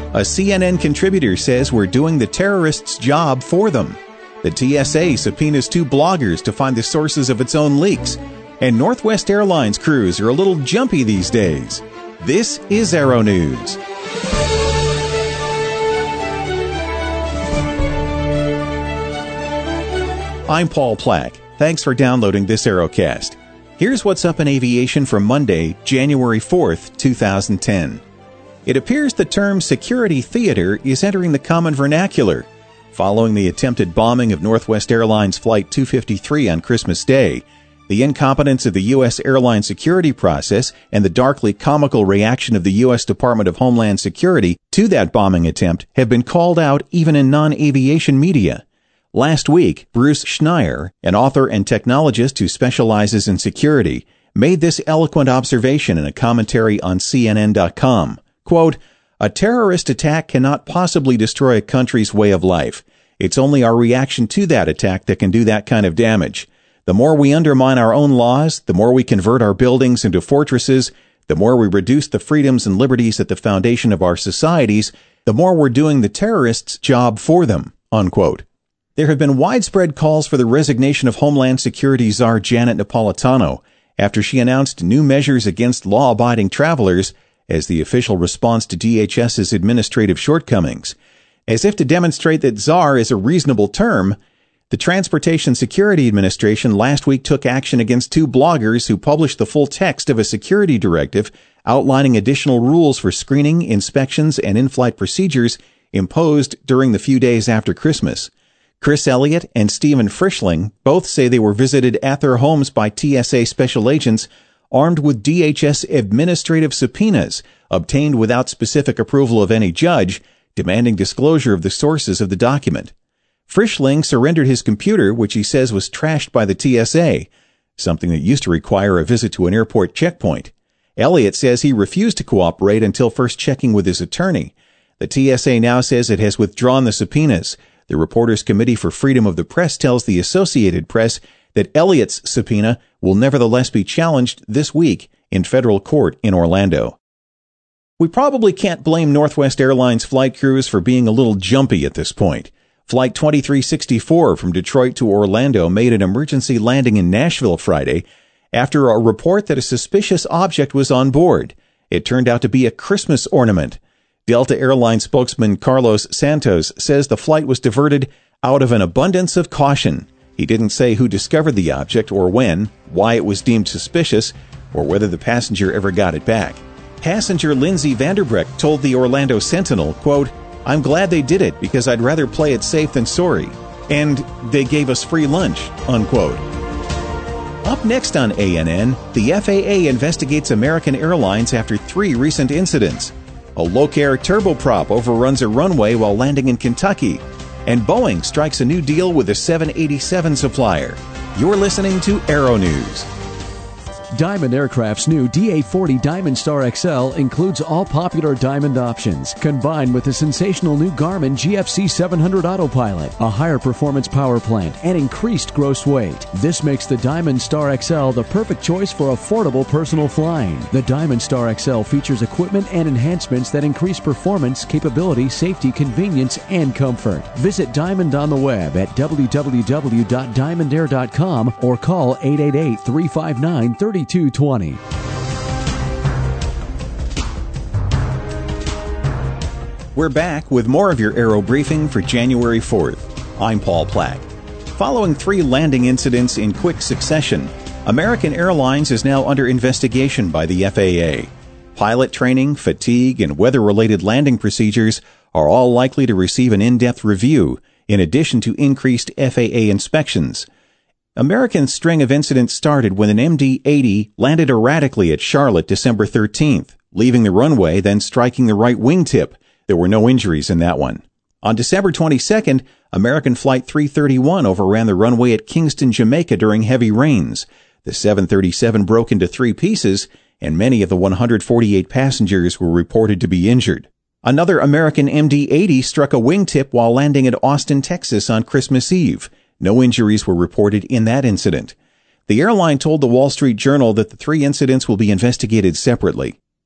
A CNN contributor says we're doing the terrorists' job for them. The TSA subpoenas 2 bloggers to find the sources of its own leaks. And Northwest Airlines crews are a little jumpy these days. This is Aero News. I'm Paul Plack. Thanks for downloading this Aerocast. Here's what's up in aviation for Monday, January 4th, 2010. It appears the term security theater is entering the common vernacular. Following the attempted bombing of Northwest Airlines Flight 253 on Christmas Day, the incompetence of the U.S. airline security process and the darkly comical reaction of the U.S. Department of Homeland Security to that bombing attempt have been called out even in non-aviation media. Last week, Bruce Schneier, an author and technologist who specializes in security, made this eloquent observation in a commentary on CNN.com. Quote, "A terrorist attack cannot possibly destroy a country's way of life. It's only our reaction to that attack that can do that kind of damage. The more we undermine our own laws, the more we convert our buildings into fortresses, the more we reduce the freedoms and liberties at the foundation of our societies, the more we're doing the terrorists' job for them." Unquote. There have been widespread calls for the resignation of Homeland Security Czar Janet Napolitano after she announced new measures against law-abiding travelers as the official response to DHS's administrative shortcomings. As if to demonstrate that czar is a reasonable term, the Transportation Security Administration last week took action against 2 bloggers who published the full text of a security directive outlining additional rules for screening, inspections, and in-flight procedures imposed during the few days after Christmas. Chris Elliott and Stephen Frischling both say they were visited at their homes by TSA special agents armed with DHS administrative subpoenas obtained without specific approval of any judge, demanding disclosure of the sources of the document. Frischling surrendered his computer, which he says was trashed by the TSA, something that used to require a visit to an airport checkpoint. Elliott says he refused to cooperate until first checking with his attorney. The TSA now says it has withdrawn the subpoenas. The Reporters Committee for Freedom of the Press tells the Associated Press that Elliott's subpoena will nevertheless be challenged this week in federal court in Orlando. We probably can't blame Northwest Airlines flight crews for being a little jumpy at this point. Flight 2364 from Detroit to Orlando made an emergency landing in Nashville Friday after a report that a suspicious object was on board. It turned out to be a Christmas ornament. Delta Airlines spokesman Carlos Santos says the flight was diverted out of an abundance of caution. He didn't say who discovered the object or when, why it was deemed suspicious, or whether the passenger ever got it back. Passenger Lindsay Vanderbrecht told the Orlando Sentinel, quote, "I'm glad they did it because I'd rather play it safe than sorry. And they gave us free lunch," unquote. Up next on ANN, the FAA investigates American Airlines after 3 recent incidents. A Locair turboprop overruns a runway while landing in Kentucky. And Boeing strikes a new deal with a 787 supplier. You're listening to Aero News. Diamond Aircraft's new DA-40 Diamond Star XL includes all popular Diamond options, combined with the sensational new Garmin GFC 700 Autopilot, a higher performance power plant, and increased gross weight. This makes the Diamond Star XL the perfect choice for affordable personal flying. The Diamond Star XL features equipment and enhancements that increase performance, capability, safety, convenience, and comfort. Visit Diamond on the web at www.diamondair.com or call 888-359-3220. We're back with more of your Aero Briefing for January 4th. I'm Paul Plack. Following 3 landing incidents in quick succession, American Airlines is now under investigation by the FAA. Pilot training, fatigue, and weather-related landing procedures are all likely to receive an in-depth review, in addition to increased FAA inspections. American's string of incidents started when an MD-80 landed erratically at Charlotte December 13th, leaving the runway, then striking the right wingtip. There were no injuries in that one. On December 22nd, American Flight 331 overran the runway at Kingston, Jamaica during heavy rains. The 737 broke into 3 pieces, and many of the 148 passengers were reported to be injured. Another American MD-80 struck a wingtip while landing at Austin, Texas on Christmas Eve. No injuries were reported in that incident. The airline told the Wall Street Journal that the 3 incidents will be investigated separately.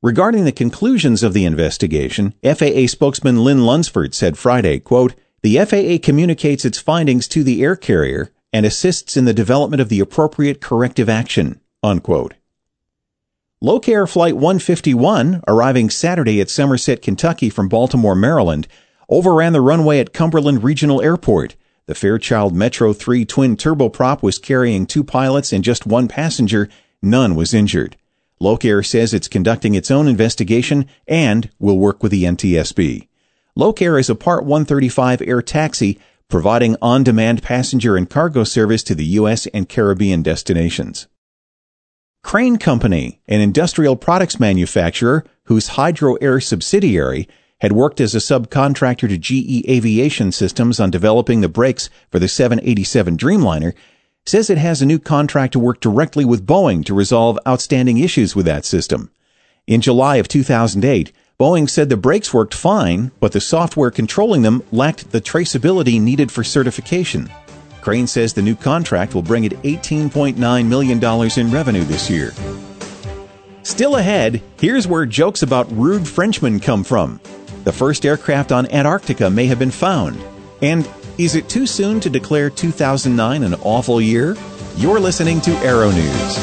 Regarding the conclusions of the investigation, FAA spokesman Lynn Lunsford said Friday, quote, "The FAA communicates its findings to the air carrier and assists in the development of the appropriate corrective action," unquote. Locair Flight 151, arriving Saturday at Somerset, Kentucky from Baltimore, Maryland, overran the runway at Cumberland Regional Airport. The Fairchild Metro 3 twin turboprop was carrying 2 pilots and just 1 passenger. None was injured. Locair says it's conducting its own investigation and will work with the NTSB. Locair is a Part 135 air taxi, providing on-demand passenger and cargo service to the U.S. and Caribbean destinations. Crane Company, an industrial products manufacturer whose Hydro Air subsidiary had worked as a subcontractor to GE Aviation Systems on developing the brakes for the 787 Dreamliner, says it has a new contract to work directly with Boeing to resolve outstanding issues with that system. In July of 2008, Boeing said the brakes worked fine, but the software controlling them lacked the traceability needed for certification. Crane says the new contract will bring it $18.9 million in revenue this year. Still ahead, here's where jokes about rude Frenchmen come from. The first aircraft on Antarctica may have been found. And is it too soon to declare 2009 an awful year? You're listening to Aero News.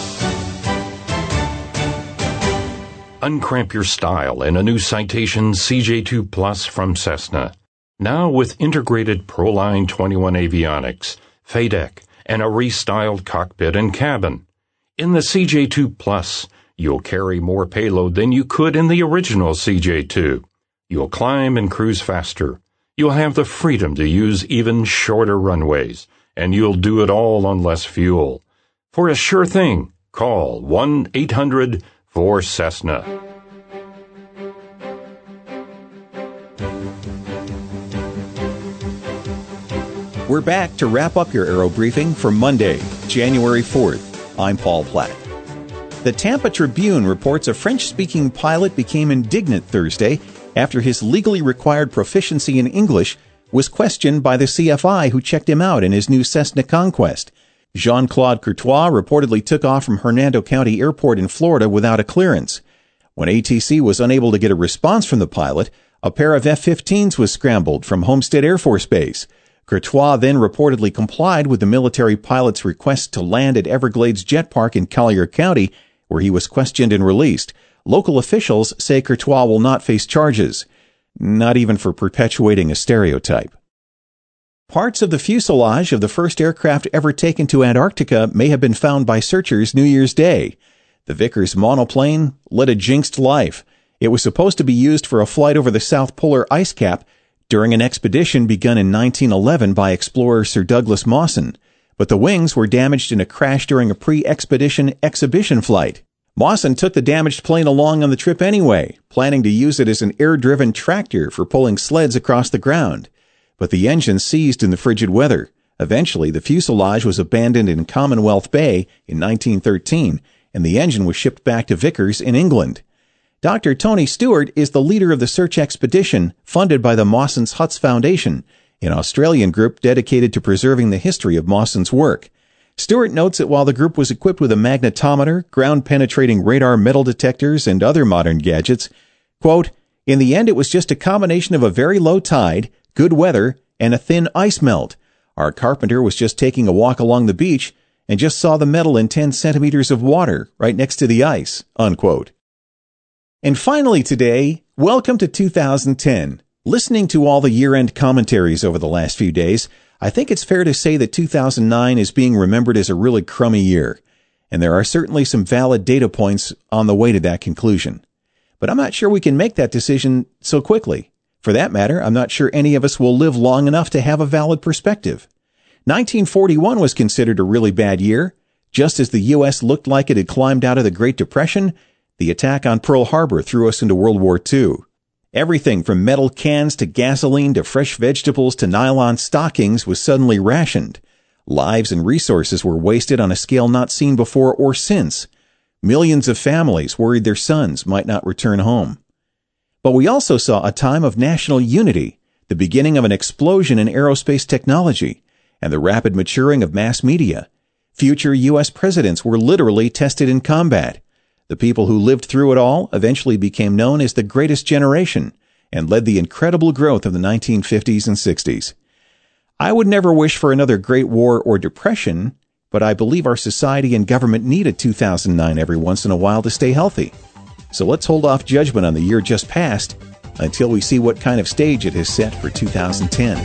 Uncramp your style in a new Citation CJ2 Plus from Cessna. Now with integrated Proline 21 avionics, FADEC, and a restyled cockpit and cabin. In the CJ2 Plus, you'll carry more payload than you could in the original CJ2. You'll climb and cruise faster. You'll have the freedom to use even shorter runways, and you'll do it all on less fuel. For a sure thing, call 1-800-4CESSNA. We're back to wrap up your Aero Briefing for Monday, January 4th. I'm Paul Platt. The Tampa Tribune reports a French-speaking pilot became indignant Thursday after his legally required proficiency in English was questioned by the CFI who checked him out in his new Cessna Conquest. Jean-Claude Courtois reportedly took off from Hernando County Airport in Florida without a clearance. When ATC was unable to get a response from the pilot, a pair of F-15s was scrambled from Homestead Air Force Base. Courtois then reportedly complied with the military pilot's request to land at Everglades Jet Park in Collier County, where he was questioned and released. Local officials say Courtois will not face charges, not even for perpetuating a stereotype. Parts of the fuselage of the first aircraft ever taken to Antarctica may have been found by searchers New Year's Day. The Vickers monoplane led a jinxed life. It was supposed to be used for a flight over the South Polar ice cap during an expedition begun in 1911 by explorer Sir Douglas Mawson, but the wings were damaged in a crash during a pre-expedition exhibition flight. Mawson took the damaged plane along on the trip anyway, planning to use it as an air-driven tractor for pulling sleds across the ground. But the engine seized in the frigid weather. Eventually, the fuselage was abandoned in Commonwealth Bay in 1913, and the engine was shipped back to Vickers in England. Dr. Tony Stewart is the leader of the search expedition funded by the Mawson's Huts Foundation, an Australian group dedicated to preserving the history of Mawson's work. Stewart notes that while the group was equipped with a magnetometer, ground-penetrating radar metal detectors, and other modern gadgets, quote, "In the end, it was just a combination of a very low tide, good weather, and a thin ice melt. Our carpenter was just taking a walk along the beach and just saw the metal in 10 centimeters of water right next to the ice," unquote. And finally today, welcome to 2010. Listening to all the year-end commentaries over the last few days, I think it's fair to say that 2009 is being remembered as a really crummy year, and there are certainly some valid data points on the way to that conclusion. But I'm not sure we can make that decision so quickly. For that matter, I'm not sure any of us will live long enough to have a valid perspective. 1941 was considered a really bad year. Just as the U.S. looked like it had climbed out of the Great Depression, the attack on Pearl Harbor threw us into World War II. Everything from metal cans to gasoline to fresh vegetables to nylon stockings was suddenly rationed. Lives and resources were wasted on a scale not seen before or since. Millions of families worried their sons might not return home. But we also saw a time of national unity, the beginning of an explosion in aerospace technology, and the rapid maturing of mass media. Future U.S. presidents were literally tested in combat. The people who lived through it all eventually became known as the Greatest Generation and led the incredible growth of the 1950s and 60s. I would never wish for another Great War or Depression, but I believe our society and government need a 2009 every once in a while to stay healthy. So let's hold off judgment on the year just passed until we see what kind of stage it has set for 2010.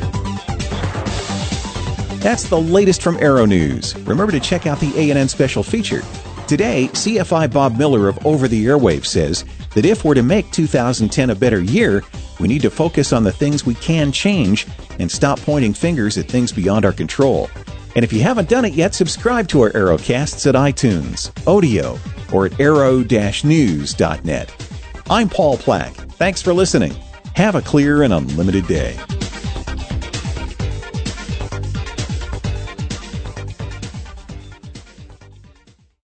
That's the latest from Aero News. Remember to check out the A&N special feature. Today, CFI Bob Miller of Over the Airwaves says that if we're to make 2010 a better year, we need to focus on the things we can change and stop pointing fingers at things beyond our control. And if you haven't done it yet, subscribe to our Aerocasts at iTunes, Odeo, or at aero-news.net. I'm Paul Plack. Thanks for listening. Have a clear and unlimited day.